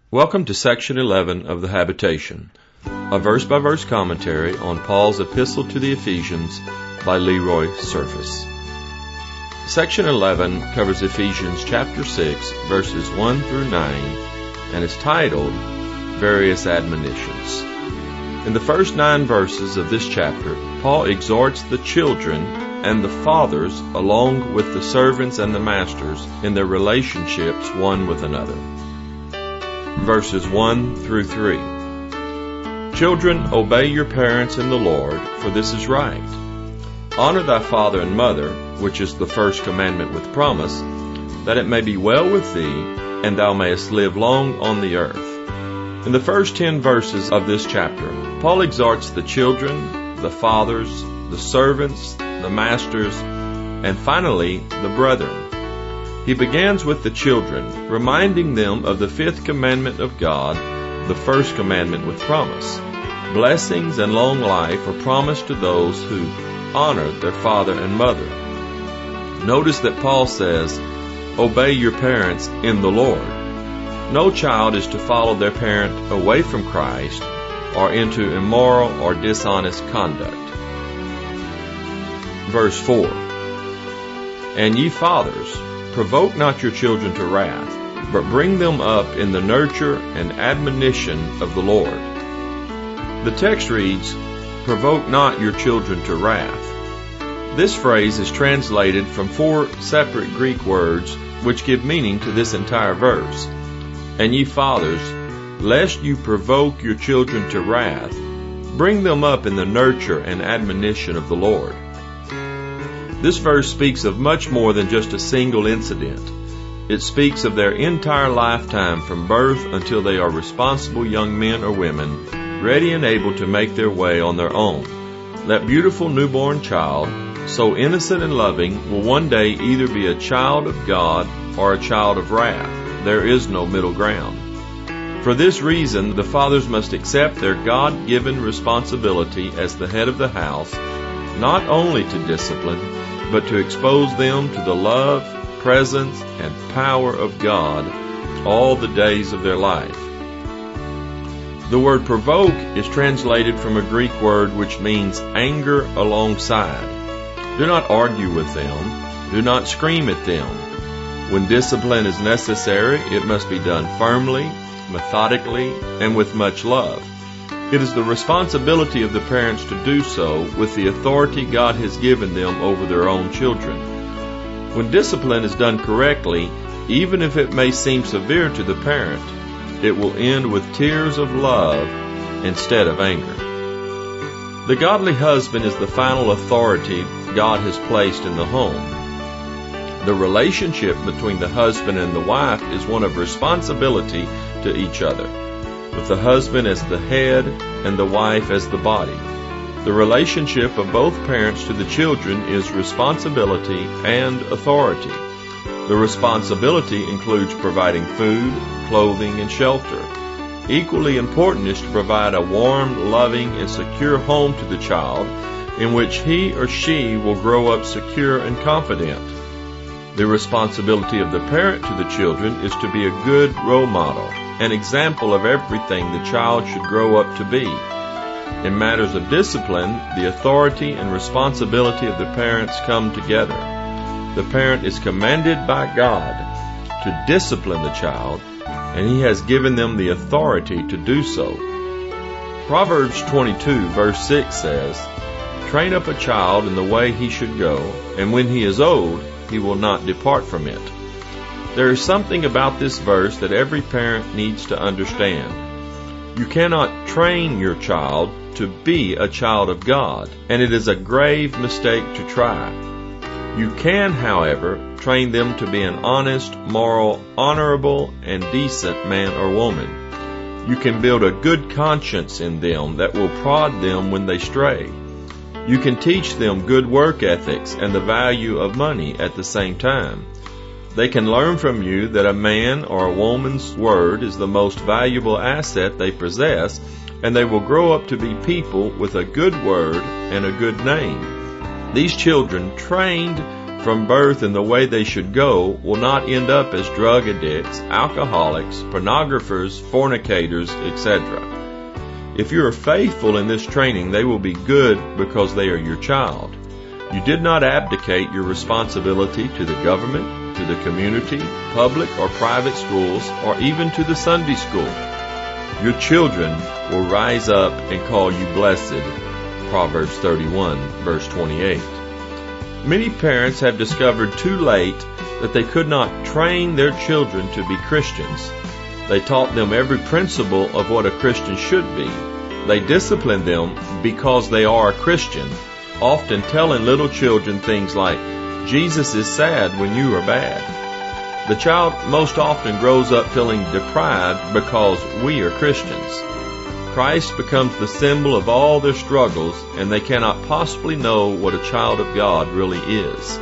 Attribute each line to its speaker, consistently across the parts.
Speaker 1: Welcome to Section 11 of The Habitation, a verse-by-verse commentary on Paul's Epistle to the Ephesians by Leroy Surface. Section 11 covers Ephesians chapter 6, verses 1 through 9, and is titled, Various Admonitions. In the first 9 verses of this chapter, Paul exhorts the children and the fathers, along with the servants and the masters, in their relationships one with another. Verses 1 through 3. Children, obey your parents in the Lord, for this is right. Honor thy father and mother, which is the first commandment with promise, that it may be well with thee, and thou mayest live long on the earth. In the first 10 verses of this chapter, Paul exhorts the children, the fathers, the servants, the masters, and finally the brethren. He begins with the children, reminding them of the 5th commandment of God, the first commandment with promise. Blessings and long life are promised to those who honor their father and mother. Notice that Paul says, obey your parents in the Lord. No child is to follow their parent away from Christ or into immoral or dishonest conduct. Verse 4. And ye fathers, provoke not your children to wrath, but bring them up in the nurture and admonition of the Lord. The text reads, provoke not your children to wrath. This phrase is translated from 4 separate Greek words which give meaning to this entire verse. And ye fathers, lest you provoke your children to wrath, bring them up in the nurture and admonition of the Lord. This verse speaks of much more than just a single incident. It speaks of their entire lifetime from birth until they are responsible young men or women, ready and able to make their way on their own. That beautiful newborn child, so innocent and loving, will one day either be a child of God or a child of wrath. There is no middle ground. For this reason, the fathers must accept their God-given responsibility as the head of the house, not only to discipline, but to expose them to the love, presence, and power of God all the days of their life. The word provoke is translated from a Greek word which means anger alongside. Do not argue with them. Do not scream at them. When discipline is necessary, it must be done firmly, methodically, and with much love. It is the responsibility of the parents to do so with the authority God has given them over their own children. When discipline is done correctly, even if it may seem severe to the parent, it will end with tears of love instead of anger. The godly husband is the final authority God has placed in the home. The relationship between the husband and the wife is one of responsibility to each other, with the husband as the head and the wife as the body. The relationship of both parents to the children is responsibility and authority. The responsibility includes providing food, clothing, and shelter. Equally important is to provide a warm, loving, and secure home to the child in which he or she will grow up secure and confident. The responsibility of the parent to the children is to be a good role model, an example of everything the child should grow up to be. In matters of discipline, the authority and responsibility of the parents come together. The parent is commanded by God to discipline the child, and He has given them the authority to do so. Proverbs 22 verse 6 says, train up a child in the way he should go, and when he is old, he will not depart from it. There is something about this verse that every parent needs to understand. You cannot train your child to be a child of God, and it is a grave mistake to try. You can, however, train them to be an honest, moral, honorable, and decent man or woman. You can build a good conscience in them that will prod them when they stray. You can teach them good work ethics and the value of money at the same time. They can learn from you that a man or a woman's word is the most valuable asset they possess, and they will grow up to be people with a good word and a good name. These children, trained from birth in the way they should go will not end up as drug addicts, alcoholics, pornographers, fornicators, etc. If you are faithful in this training, they will be good because they are your child. You did not abdicate your responsibility to the government, to the community, public or private schools, or even to the Sunday school. Your children will rise up and call you blessed. Proverbs 31, verse 28. Many parents have discovered too late that they could not train their children to be Christians. They taught them every principle of what a Christian should be. They disciplined them because they are a Christian, often telling little children things like, "Jesus is sad when you are bad." The child most often grows up feeling deprived because we are Christians. Christ becomes the symbol of all their struggles, and they cannot possibly know what a child of God really is.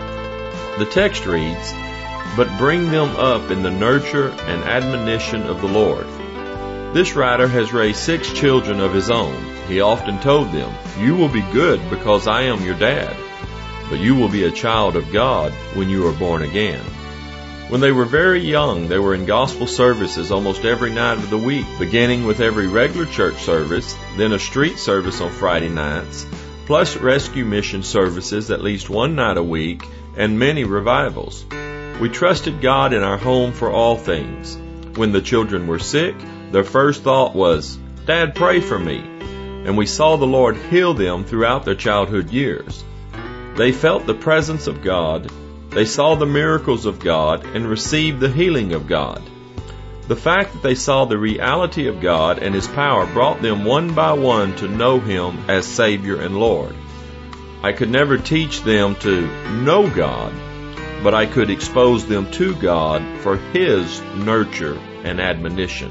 Speaker 1: The text reads, "But bring them up in the nurture and admonition of the Lord." This writer has raised 6 children of his own. He often told them, "You will be good because I am your dad, but you will be a child of God when you are born again." When they were very young, they were in gospel services almost every night of the week, beginning with every regular church service, then a street service on Friday nights, plus rescue mission services at least one night a week, and many revivals. We trusted God in our home for all things. When the children were sick, their first thought was, "Dad, pray for me." And we saw the Lord heal them throughout their childhood years. They felt the presence of God, they saw the miracles of God, and received the healing of God. The fact that they saw the reality of God and His power brought them one by one to know Him as Savior and Lord. I could never teach them to know God, but I could expose them to God for His nurture and admonition.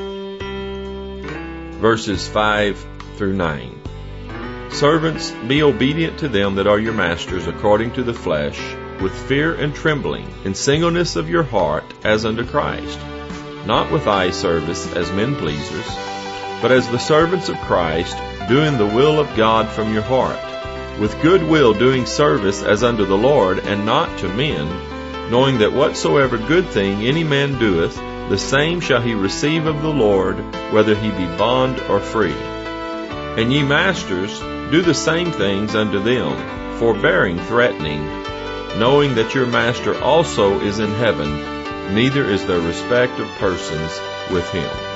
Speaker 1: Verses 5 through 9. Servants, be obedient to them that are your masters according to the flesh, with fear and trembling, in singleness of your heart, as unto Christ, not with eye service as men pleasers, but as the servants of Christ, doing the will of God from your heart, with good will doing service as unto the Lord, and not to men, knowing that whatsoever good thing any man doeth, the same shall he receive of the Lord, whether he be bond or free. And ye masters, do the same things unto them, forbearing threatening, knowing that your master also is in heaven, neither is there respect of persons with him.